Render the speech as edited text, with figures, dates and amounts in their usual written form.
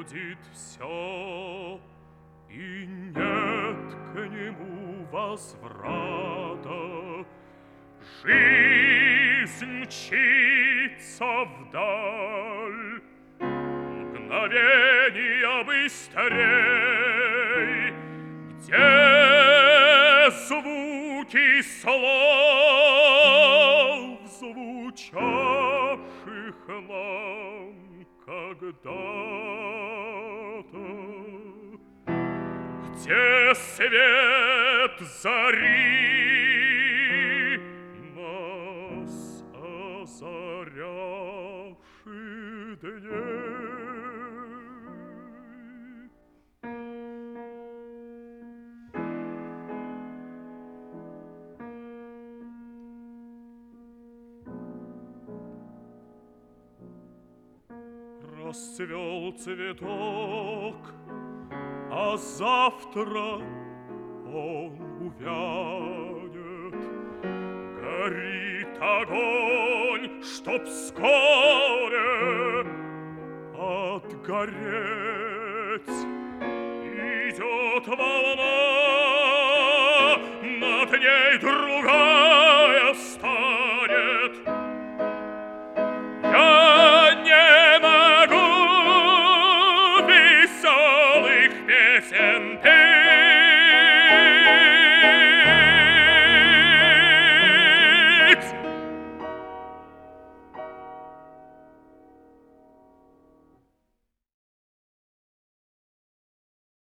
будет все, и нет к нему возврата. Жизнь мчится вдаль, мгновения быстрей, где звуки слов, звучавших нам когда-то, где свет зари нас озарявший дней. Расцвел цветок, а завтра он увянет. Горит огонь, чтоб вскоре отгореть. Идет волна над ней.